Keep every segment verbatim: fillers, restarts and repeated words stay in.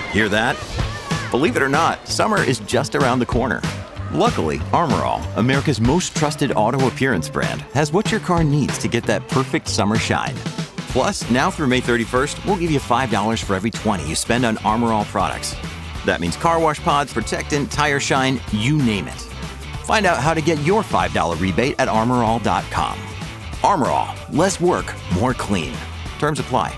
Hear that? Believe it or not, summer is just around the corner. Luckily, Armor All, America's most trusted auto appearance brand, has what your car needs to get that perfect summer shine. Plus, now through May thirty-first, we'll give you five dollars for every twenty you spend on Armor All products. That means car wash pods, protectant, tire shine, you name it. Find out how to get your five dollars rebate at armor all dot com. Armor All, less work, more clean. Terms apply.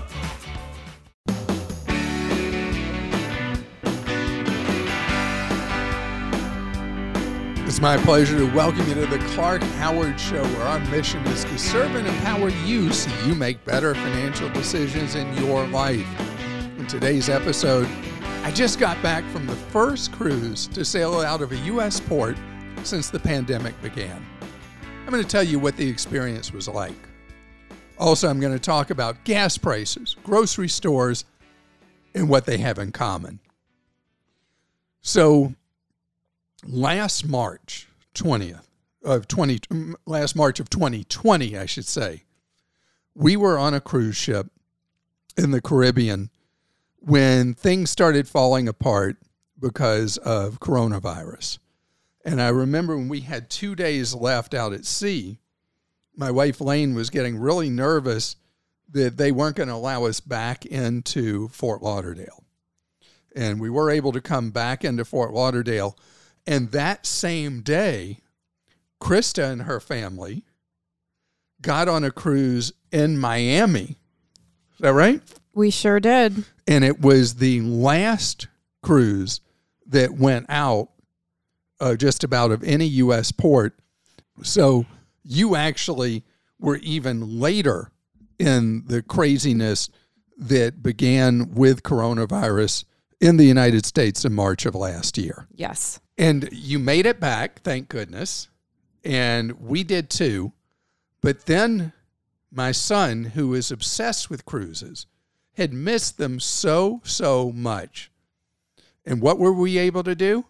It's my pleasure to welcome you to the Clark Howard Show, where our mission is to serve and empower you so you make better financial decisions in your life. In today's episode, I just got back from the first cruise to sail out of a U S port since the pandemic began. I'm going to tell you what the experience was like. Also, I'm going to talk about gas prices, grocery stores, and what they have in common. So, last March twentieth of twenty last March of twenty twenty, I should say, we were on a cruise ship in the Caribbean when things started falling apart because of coronavirus. And I remember when we had two days left out at sea, my wife Lane was getting really nervous that they weren't going to allow us back into Fort Lauderdale. And we were able to come back into Fort Lauderdale. And that same day, Krista and her family got on a cruise in Miami. Is that right? We sure did. And it was the last cruise that went out uh, just about of any U S port. So you actually were even later in the craziness that began with coronavirus in the United States in March of last year. Yes. And you made it back, thank goodness. And we did too. But then my son, who is obsessed with cruises, had missed them so, so much. And what were we able to do?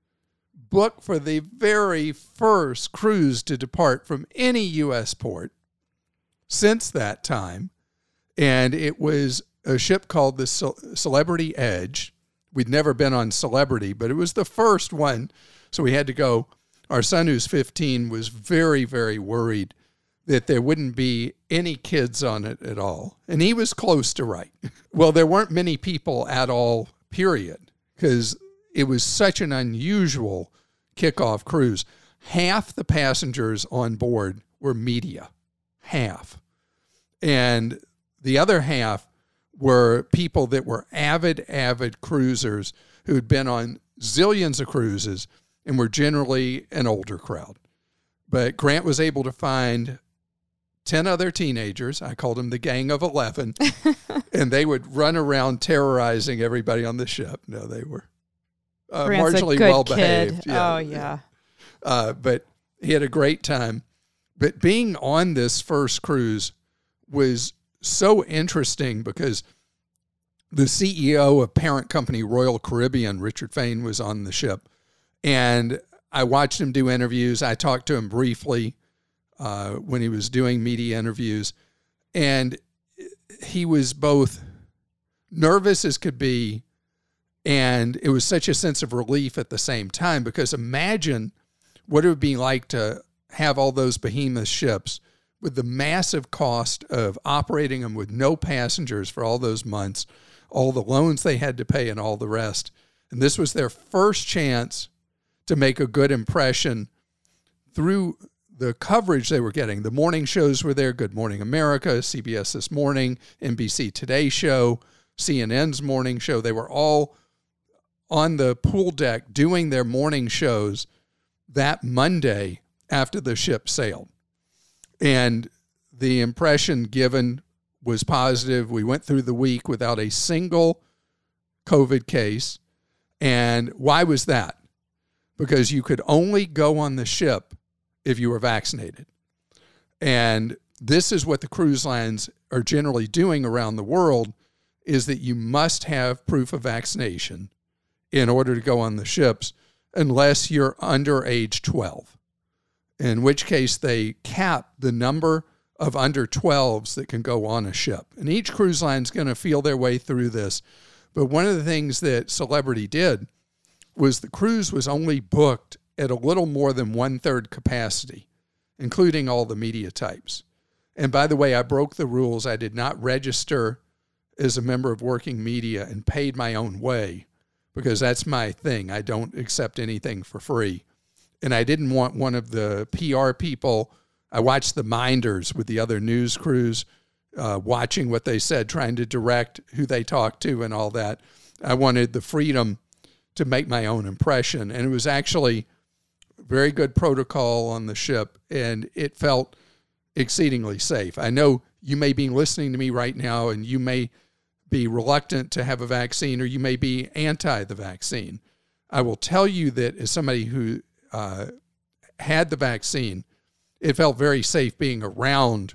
Book for the very first cruise to depart from any U S port since that time. And it was a ship called the Ce- Celebrity Edge. We'd never been on Celebrity, but it was the first one. So we had to go. Our son, who's fifteen, was very, very worried that there wouldn't be any kids on it at all. And he was close to right. Well, there weren't many people at all, period, because it was such an unusual kickoff cruise. Half the passengers on board were media. Half. And the other half were people that were avid, avid cruisers who had been on zillions of cruises and were generally an older crowd. But Grant was able to find ten other teenagers. I called them the Gang of eleven. And they would run around terrorizing everybody on the ship. No, they were uh, marginally well-behaved. Yeah. Oh, yeah. Uh, but he had a great time. But being on this first cruise was so interesting because the C E O of parent company Royal Caribbean, Richard Fain, was on the ship. And I watched him do interviews. I talked to him briefly uh, when he was doing media interviews. And he was both nervous as could be, and it was such a sense of relief at the same time, because imagine what it would be like to have all those behemoth ships with the massive cost of operating them with no passengers for all those months, all the loans they had to pay and all the rest. And this was their first chance to make a good impression through the coverage they were getting. The morning shows were there, Good Morning America, C B S This Morning, N B C Today Show, C N N's morning show. They were all on the pool deck doing their morning shows that Monday after the ship sailed. And the impression given was positive. We went through the week without a single COVID case. And why was that? Because you could only go on the ship if you were vaccinated. And this is what the cruise lines are generally doing around the world, is that you must have proof of vaccination in order to go on the ships unless you're under age twelve, in which case they cap the number of under twelves that can go on a ship. And each cruise line is going to feel their way through this. But one of the things that Celebrity did was the cruise was only booked at a little more than one-third capacity, including all the media types. And by the way, I broke the rules. I did not register as a member of working media and paid my own way because that's my thing. I don't accept anything for free. And I didn't want one of the P R people. I watched the Minders with the other news crews, uh, watching what they said, trying to direct who they talked to and all that. I wanted the freedom to make my own impression. And it was actually very good protocol on the ship, and it felt exceedingly safe. I know you may be listening to me right now, and you may be reluctant to have a vaccine, or you may be anti the vaccine. I will tell you that as somebody who uh, had the vaccine, it felt very safe being around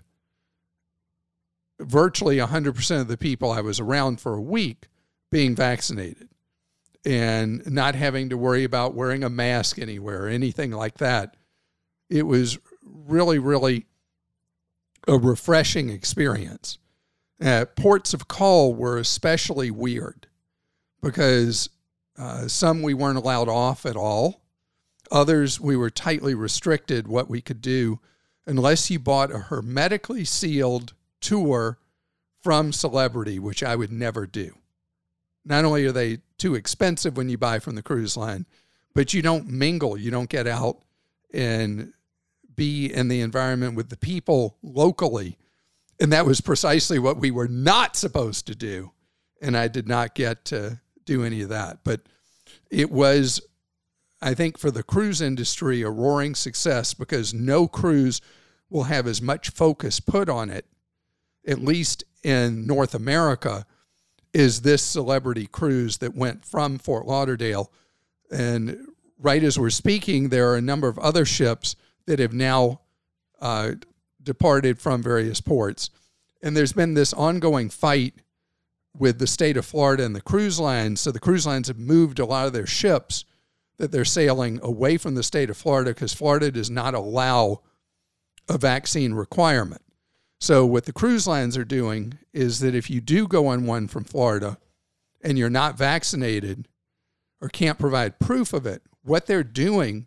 virtually one hundred percent of the people I was around for a week being vaccinated and not having to worry about wearing a mask anywhere or anything like that. It was really, really a refreshing experience. Uh, ports of call were especially weird because uh, some we weren't allowed off at all. Others we were tightly restricted what we could do unless you bought a hermetically sealed tour from Celebrity, which I would never do. Not only are they too expensive when you buy from the cruise line, but you don't mingle. You don't get out and be in the environment with the people locally. And that was precisely what we were not supposed to do. And I did not get to do any of that. But it was, I think, for the cruise industry, a roaring success because no cruise will have as much focus put on it, at least in North America, is this Celebrity cruise that went from Fort Lauderdale. And right as we're speaking, there are a number of other ships that have now uh, departed from various ports. And there's been this ongoing fight with the state of Florida and the cruise lines. So the cruise lines have moved a lot of their ships that they're sailing away from the state of Florida because Florida does not allow a vaccine requirement. So what the cruise lines are doing is that if you do go on one from Florida and you're not vaccinated or can't provide proof of it, what they're doing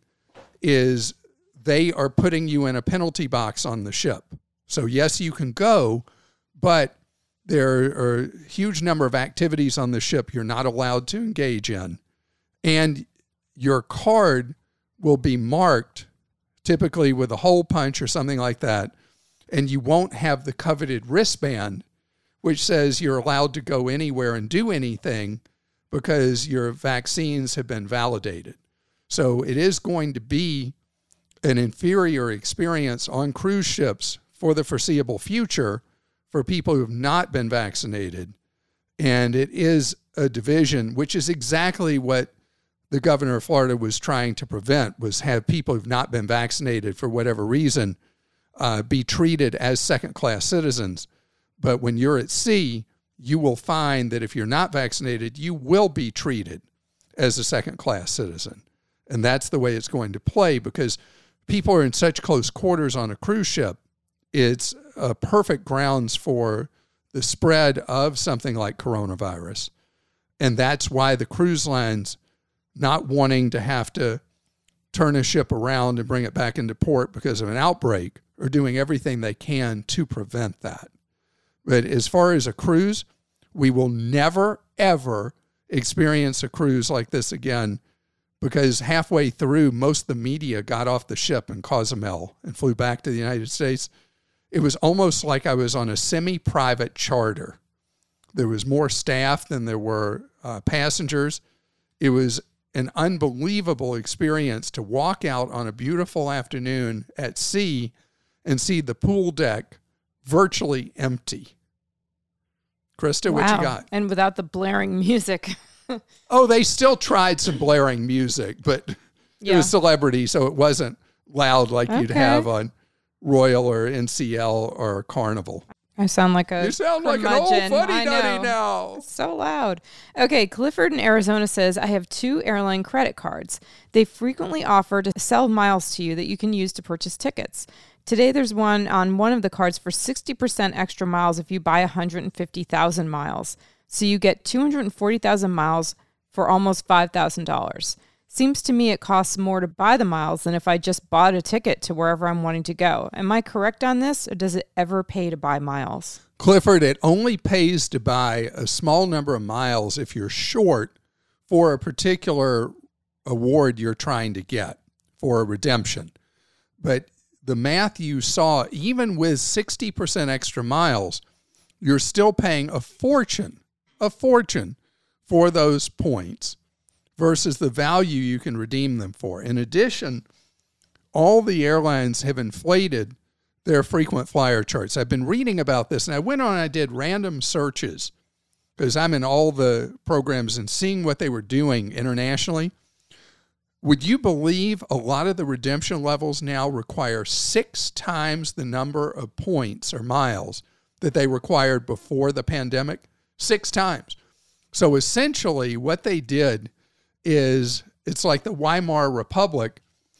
is they are putting you in a penalty box on the ship. So yes, you can go, but there are a huge number of activities on the ship you're not allowed to engage in. And your card will be marked, typically with a hole punch or something like that, and you won't have the coveted wristband, which says you're allowed to go anywhere and do anything because your vaccines have been validated. So it is going to be an inferior experience on cruise ships for the foreseeable future for people who have not been vaccinated. And it is a division, which is exactly what the governor of Florida was trying to prevent, was have people who've not been vaccinated for whatever reason uh, be treated as second-class citizens. But when you're at sea, you will find that if you're not vaccinated, you will be treated as a second-class citizen. And that's the way it's going to play because people are in such close quarters on a cruise ship. It's a perfect grounds for the spread of something like coronavirus. And that's why the cruise lines, not wanting to have to turn a ship around and bring it back into port because of an outbreak, are doing everything they can to prevent that. But as far as a cruise, we will never, ever experience a cruise like this again because halfway through, most of the media got off the ship in Cozumel and flew back to the United States. It was almost like I was on a semi-private charter. There was more staff than there were uh, passengers. It was an unbelievable experience to walk out on a beautiful afternoon at sea and see the pool deck virtually empty. Krista, wow. what you got? And without the blaring music. Oh, they still tried some blaring music, but Yeah. it was Celebrity, so it wasn't loud like you'd Okay. have on Royal or N C L or Carnival. I sound like a You sound like an old curmudgeon. I fuddy-duddy know. now. It's so loud. Okay, Clifford in Arizona says, I have two airline credit cards. They frequently offer to sell miles to you that you can use to purchase tickets. Today, there's one on one of the cards for sixty percent extra miles if you buy one hundred fifty thousand miles. So you get two hundred forty thousand miles for almost five thousand dollars. Seems to me it costs more to buy the miles than if I just bought a ticket to wherever I'm wanting to go. Am I correct on this, or does it ever pay to buy miles? Clifford, it only pays to buy a small number of miles if you're short for a particular award you're trying to get for a redemption. But the math you saw, even with sixty percent extra miles, you're still paying a fortune, a fortune for those points versus the value you can redeem them for. In addition, all the airlines have inflated their frequent flyer charts. I've been reading about this, and I went on and I did random searches because I'm in all the programs and seeing what they were doing internationally. Would you believe a lot of the redemption levels now require six times the number of points or miles that they required before the pandemic? Six times. So essentially what they did is, it's like the Weimar Republic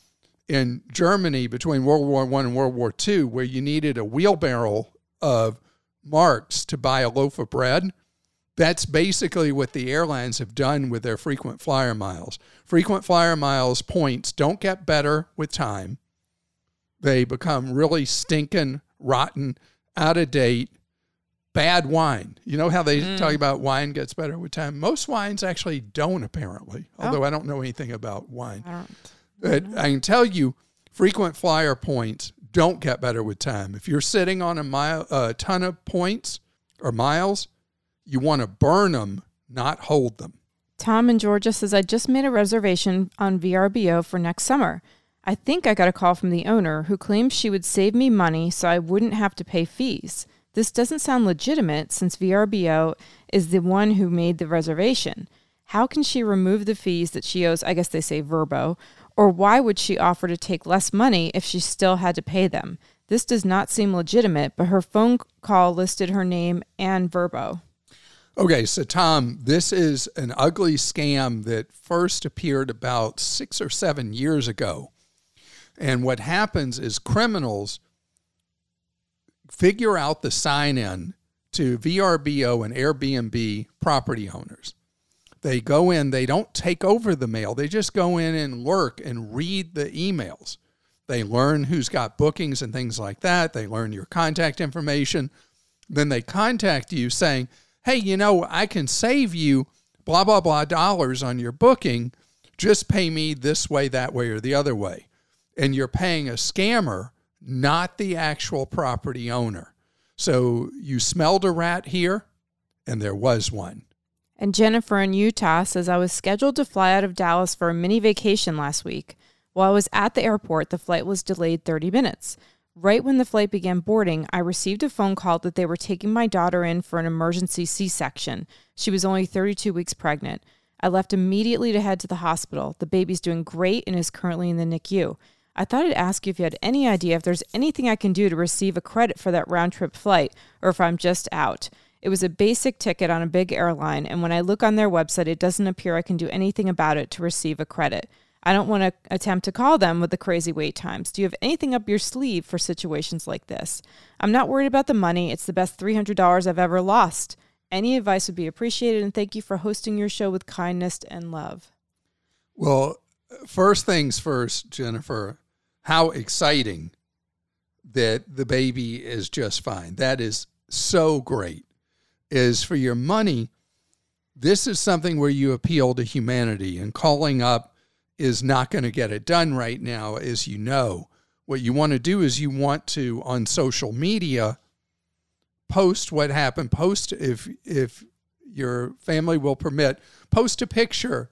in Germany between World War One and World War Two, where you needed a wheelbarrow of marks to buy a loaf of bread. That's basically what the airlines have done with their frequent flyer miles. Frequent flyer miles points don't get better with time. They become really stinking, rotten, out of date, bad wine. You know how they mm. talk about wine gets better with time? Most wines actually don't, apparently, although oh. I don't know anything about wine. I don't, but I, I can tell you, frequent flyer points don't get better with time. If you're sitting on a mile, a ton of points or miles, you want to burn them, not hold them. Tom in Georgia says, I just made a reservation on V R B O for next summer. I think I got a call from the owner who claims she would save me money so I wouldn't have to pay fees. This doesn't sound legitimate since V R B O is the one who made the reservation. How can she remove the fees that she owes, I guess they say Vrbo, or why would she offer to take less money if she still had to pay them? This does not seem legitimate, but her phone call listed her name and Vrbo. Okay, so Tom, this is an ugly scam that first appeared about six or seven years ago. And what happens is criminals figure out the sign-in to V R B O and Airbnb property owners. They go in, they don't take over the mail. They just go in and lurk and read the emails. They learn who's got bookings and things like that. They learn your contact information. Then they contact you saying, hey, you know, I can save you blah, blah, blah dollars on your booking. Just pay me this way, that way, or the other way. And you're paying a scammer, not the actual property owner. So you smelled a rat here, and there was one. And Jennifer in Utah says, I was scheduled to fly out of Dallas for a mini vacation last week. While I was at the airport, the flight was delayed thirty minutes. Right when the flight began boarding, I received a phone call that they were taking my daughter in for an emergency C-section. She was only thirty-two weeks pregnant. I left immediately to head to the hospital. The baby's doing great and is currently in the N I C U. I thought I'd ask you if you had any idea if there's anything I can do to receive a credit for that round-trip flight, or if I'm just out. It was a basic ticket on a big airline, and when I look on their website, it doesn't appear I can do anything about it to receive a credit. I don't want to attempt to call them with the crazy wait times. Do you have anything up your sleeve for situations like this? I'm not worried about the money. It's the best three hundred dollars I've ever lost. Any advice would be appreciated, and thank you for hosting your show with kindness and love. Well, first things first, Jennifer, how exciting that the baby is just fine. That is so great. Is for your money, this is something where you appeal to humanity, and calling up is not going to get it done right now, as you know. What you want to do is you want to, on social media, post what happened. Post, if if your family will permit, post a picture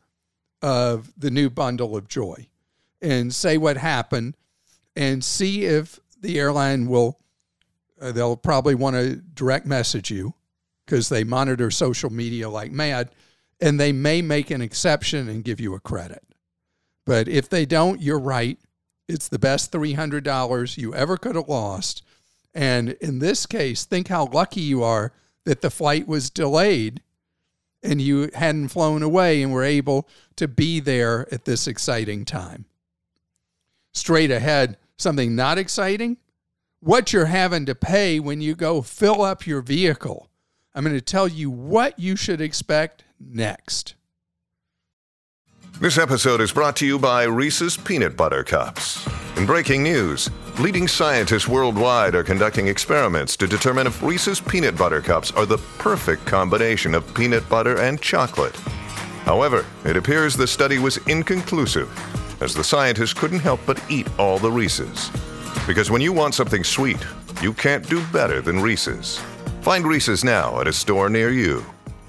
of the new bundle of joy and say what happened, and see if the airline will, uh, they'll probably want to direct message you because they monitor social media like mad, and they may make an exception and give you a credit. But if they don't, you're right. It's the best three hundred dollars you ever could have lost. And in this case, think how lucky you are that the flight was delayed and you hadn't flown away and were able to be there at this exciting time. Straight ahead, something not exciting, what you're having to pay when you go fill up your vehicle. I'm going to tell you what you should expect next. This episode is brought to you by Reese's Peanut Butter Cups. In breaking news, leading scientists worldwide are conducting experiments to determine if Reese's Peanut Butter Cups are the perfect combination of peanut butter and chocolate. However, it appears the study was inconclusive, as the scientists couldn't help but eat all the Reese's. Because when you want something sweet, you can't do better than Reese's. Find Reese's now at a store near you.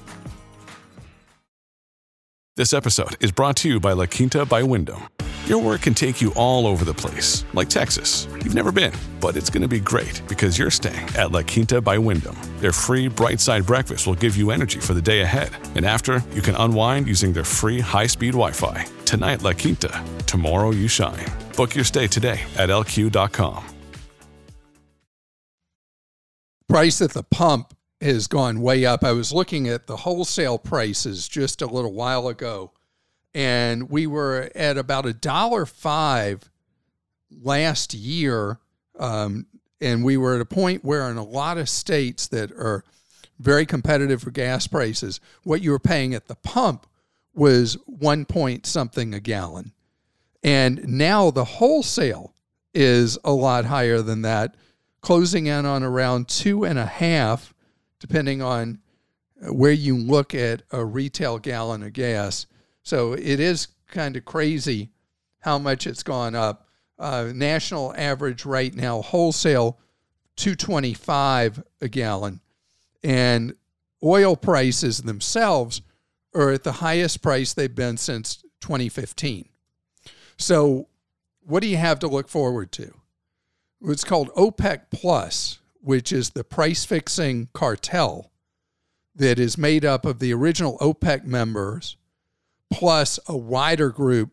This episode is brought to you by La Quinta by Wyndham. Your work can take you all over the place, like Texas. You've never been, but it's going to be great because you're staying at La Quinta by Wyndham. Their free Bright Side breakfast will give you energy for the day ahead. And after, you can unwind using their free high-speed Wi-Fi. Tonight, La Quinta. Tomorrow, you shine. Book your stay today at L Q dot com. Price at the pump has gone way up. I was looking at the wholesale prices just a little while ago, and we were at about a dollar five last year, um, and we were at a point where in a lot of states that are very competitive for gas prices, what you were paying at the pump was one point something a gallon. And now the wholesale is a lot higher than that, closing in on around two and a half, depending on where you look at a retail gallon of gas. So it is kind of crazy how much it's gone up. Uh, national average right now, wholesale, two twenty-five a gallon. And oil prices themselves are at the highest price they've been since twenty fifteen. So what do you have to look forward to? It's called OPEC Plus, which is the price-fixing cartel that is made up of the original OPEC members plus a wider group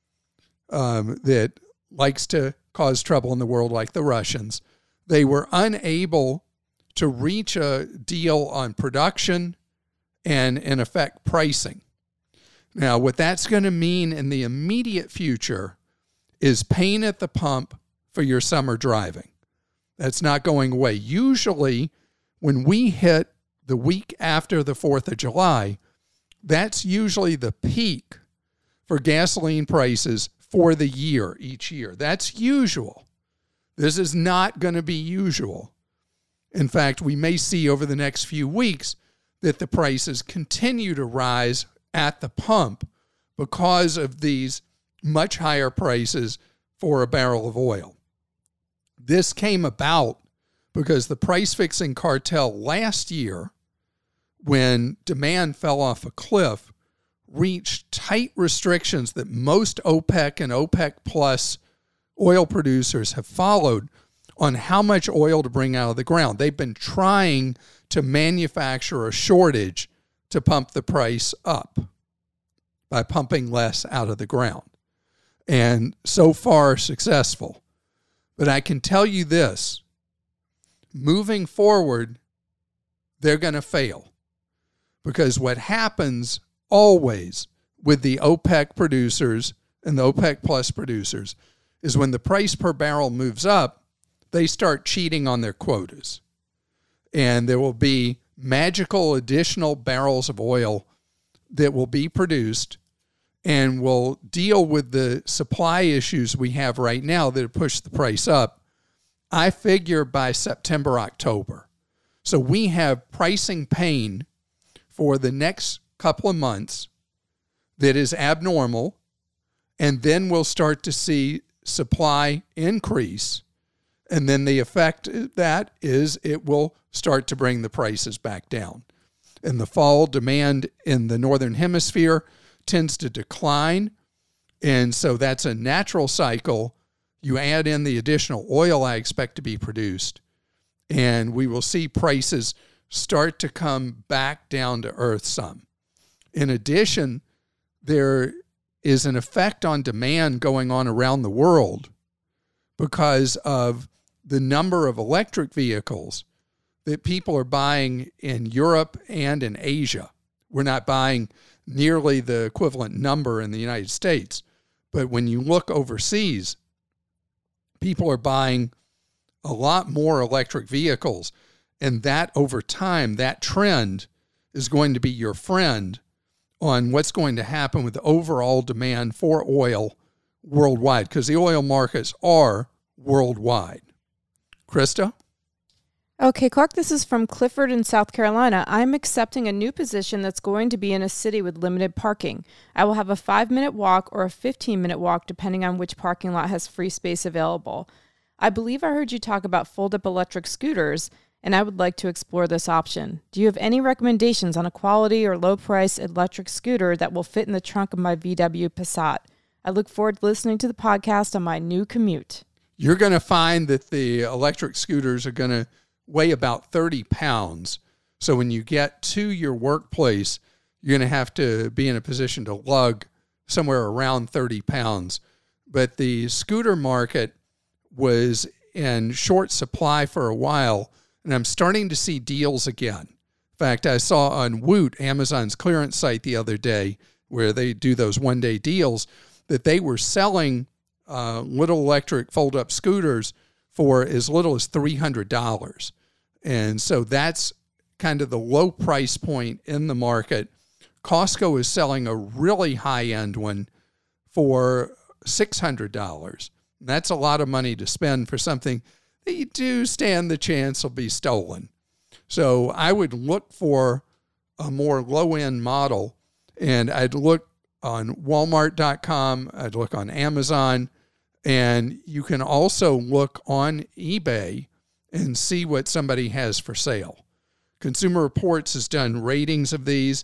um, that likes to cause trouble in the world, like the Russians. They were unable to reach a deal on production and, in effect, pricing. Now, what that's going to mean in the immediate future is pain at the pump for your summer driving. That's not going away. Usually, when we hit the week after the fourth of July, that's usually the peak for gasoline prices for the year, each year. That's usual. This is not going to be usual. In fact, we may see over the next few weeks that the prices continue to rise at the pump because of these much higher prices for a barrel of oil. This came about because the price-fixing cartel last year, when demand fell off a cliff, reached tight restrictions that most OPEC and OPEC Plus oil producers have followed on how much oil to bring out of the ground. They've been trying to manufacture a shortage to pump the price up by pumping less out of the ground. And so far, successful. But I can tell you this, moving forward, they're going to fail. Because what happens always with the OPEC producers and the OPEC Plus producers is when the price per barrel moves up, they start cheating on their quotas. And there will be magical additional barrels of oil that will be produced and will deal with the supply issues we have right now that have pushed the price up, I figure by September, October. So we have pricing pain for the next couple of months that is abnormal, and then we'll start to see supply increase. And then the effect of that is it will start to bring the prices back down. In the fall, demand in the Northern Hemisphere tends to decline, and so that's a natural cycle. You add in the additional oil I expect to be produced, and we will see prices start to come back down to earth some. In addition, there is an effect on demand going on around the world because of the number of electric vehicles that people are buying in Europe and in Asia. We're not buying nearly the equivalent number in the United States. But when you look overseas, people are buying a lot more electric vehicles. And that over time, that trend is going to be your friend on what's going to happen with the overall demand for oil worldwide, because the oil markets are worldwide. Krista? Okay, Clark, this is from Clifford in South Carolina. I'm accepting a new position that's going to be in a city with limited parking. I will have a five-minute walk or a fifteen-minute walk, depending on which parking lot has free space available. I believe I heard you talk about fold-up electric scooters, and I would like to explore this option. Do you have any recommendations on a quality or low-price electric scooter that will fit in the trunk of my V W Passat? I look forward to listening to the podcast on my new commute. You're going to find that the electric scooters are going to weigh about thirty pounds. So when you get to your workplace, you're going to have to be in a position to lug somewhere around thirty pounds. But the scooter market was in short supply for a while, and I'm starting to see deals again. In fact, I saw on Woot, Amazon's clearance site the other day, where they do those one-day deals, that they were selling uh, little electric fold-up scooters for as little as three hundred dollars. And so that's kind of the low price point in the market. Costco is selling a really high-end one for six hundred dollars. And that's a lot of money to spend for something that you do stand the chance will be stolen. So I would look for a more low-end model, and I'd look on Walmart dot com, I'd look on Amazon, and you can also look on eBay and see what somebody has for sale. Consumer Reports has done ratings of these,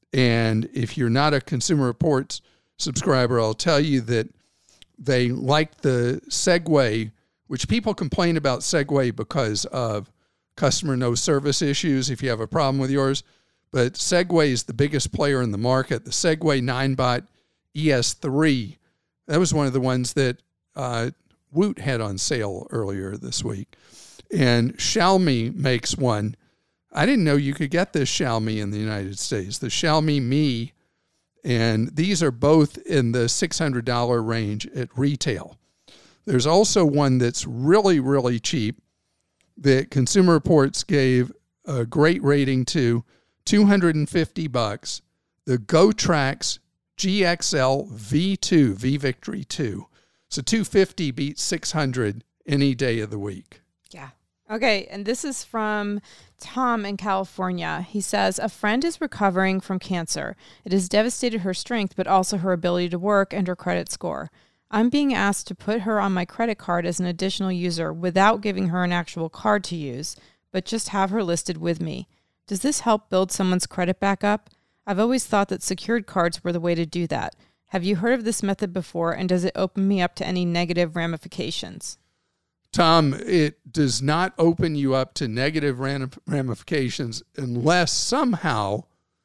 and if you're not a Consumer Reports subscriber, I'll tell you that they like the Segway, which people complain about Segway because of customer no service issues if you have a problem with yours. But Segway is the biggest player in the market. The Segway Ninebot E S three, that was one of the ones that uh, Woot had on sale earlier this week. And Xiaomi makes one. I didn't know you could get this Xiaomi in the United States, the Xiaomi Mi. And these are both in the six hundred dollars range at retail. There's also one that's really, really cheap that Consumer Reports gave a great rating to, two hundred fifty bucks, the GoTrax G X L V two, V Victory two. So two hundred fifty beats six hundred any day of the week. Yeah. Okay, and this is from Tom in California. He says, a friend is recovering from cancer. It has devastated her strength, but also her ability to work and her credit score. I'm being asked to put her on my credit card as an additional user without giving her an actual card to use, but just have her listed with me. Does this help build someone's credit back up? I've always thought that secured cards were the way to do that. Have you heard of this method before, and does it open me up to any negative ramifications? Tom, it does not open you up to negative ramifications unless somehow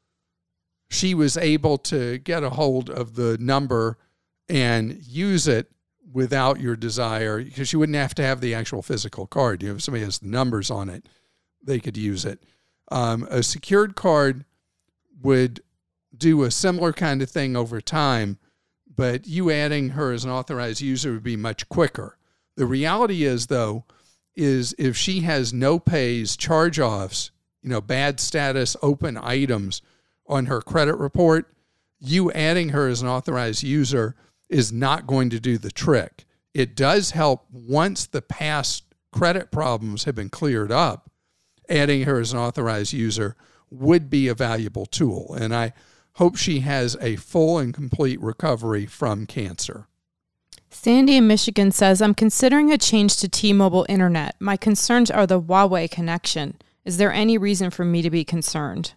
she was able to get a hold of the number and use it without your desire, because you wouldn't have to have the actual physical card. You know, if somebody has the numbers on it, they could use it. Um, a secured card would do a similar kind of thing over time, but you adding her as an authorized user would be much quicker. The reality is, though, is if she has no pays, charge-offs, you know, bad status, open items on her credit report, you adding her as an authorized user is not going to do the trick. It does help once the past credit problems have been cleared up. Adding her as an authorized user would be a valuable tool, and I hope she has a full and complete recovery from cancer. Sandy in Michigan says, I'm considering a change to T-Mobile Internet. My concerns are the Huawei connection. Is there any reason for me to be concerned?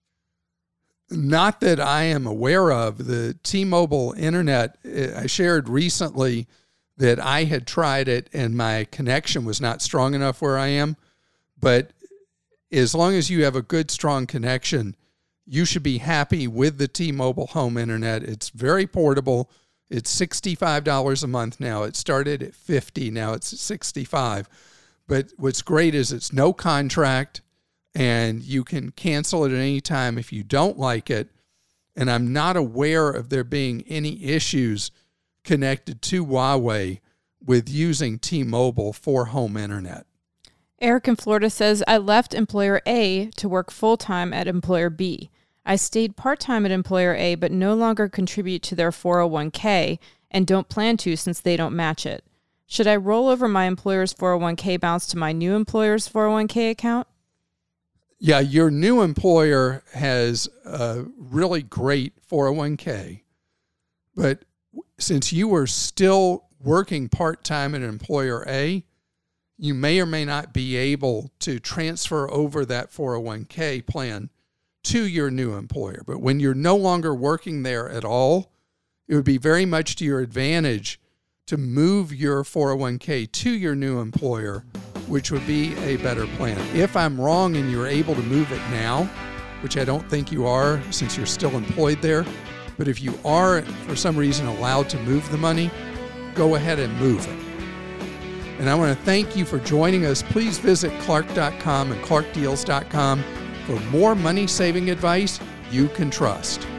Not that I am aware of. The T-Mobile Internet, I shared recently that I had tried it and my connection was not strong enough where I am. But as long as you have a good, strong connection, you should be happy with the T-Mobile home internet. It's very portable. It's sixty-five dollars a month now. It started at fifty dollars. Now it's sixty-five dollars. But what's great is it's no contract, and you can cancel it at any time if you don't like it. And I'm not aware of there being any issues connected to Huawei with using T-Mobile for home internet. Eric in Florida says, I left employer A to work full-time at employer B. I stayed part-time at employer A, but no longer contribute to their four oh one k and don't plan to since they don't match it. Should I roll over my employer's four oh one k balance to my new employer's four oh one k account? Yeah, your new employer has a really great four oh one k, but since you were still working part-time at employer A, you may or may not be able to transfer over that four oh one k plan to your new employer. But when you're no longer working there at all, it would be very much to your advantage to move your four oh one k to your new employer, which would be a better plan. If I'm wrong and you're able to move it now, which I don't think you are since you're still employed there, but if you are for some reason allowed to move the money, go ahead and move it. And I want to thank you for joining us. Please visit Clark dot com and Clark Deals dot com for more money-saving advice you can trust.